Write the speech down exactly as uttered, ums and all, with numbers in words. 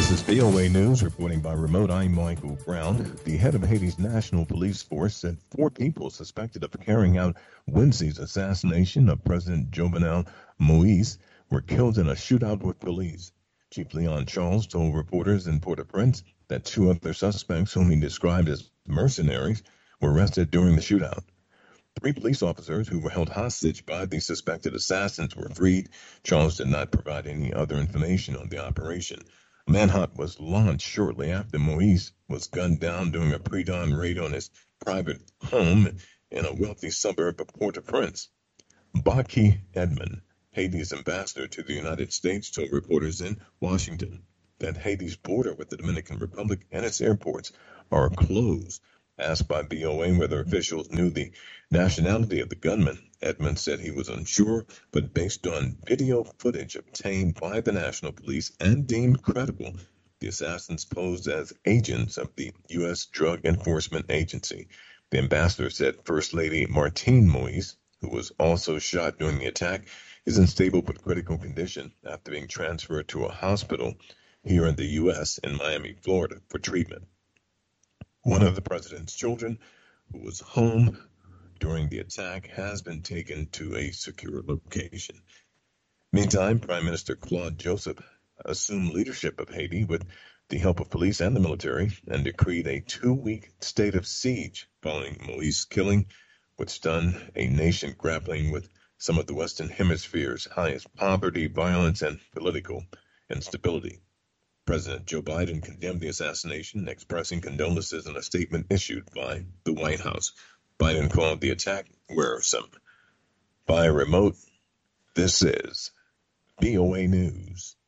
This is V O A News reporting by remote. I'm Michael Brown. The head of Haiti's National Police Force said four people suspected of carrying out Wednesday's assassination of President Jovenel Moise were killed in a shootout with police. Chief Leon Charles told reporters in Port-au-Prince that two other suspects, whom he described as mercenaries, were arrested during the shootout. Three police officers who were held hostage by the suspected assassins were freed. Charles did not provide any other information on the operation. A manhunt was launched shortly after Moise was gunned down during a pre-dawn raid on his private home in a wealthy suburb of Port-au-Prince. Baki Edmond, Haiti's ambassador to the United States, told reporters in Washington that Haiti's border with the Dominican Republic and its airports are closed. Asked by V O A whether officials knew the nationality of the gunman, Edmonds said he was unsure, but based on video footage obtained by the National Police and deemed credible, the assassins posed as agents of the U S Drug Enforcement Agency. The ambassador said First Lady Martine Moise, who was also shot during the attack, is in stable but critical condition after being transferred to a hospital here in the U S in Miami, Florida, for treatment. One of the president's children, who was home during the attack, has been taken to a secure location. Meantime, Prime Minister Claude Joseph assumed leadership of Haiti with the help of police and the military and decreed a two-week state of siege following Moise's killing, which stunned a nation grappling with some of the Western Hemisphere's highest poverty, violence, and political instability. President Joe Biden condemned the assassination, expressing condolences in a statement issued by the White House. Biden called the attack wearisome. By remote, this is V O A News.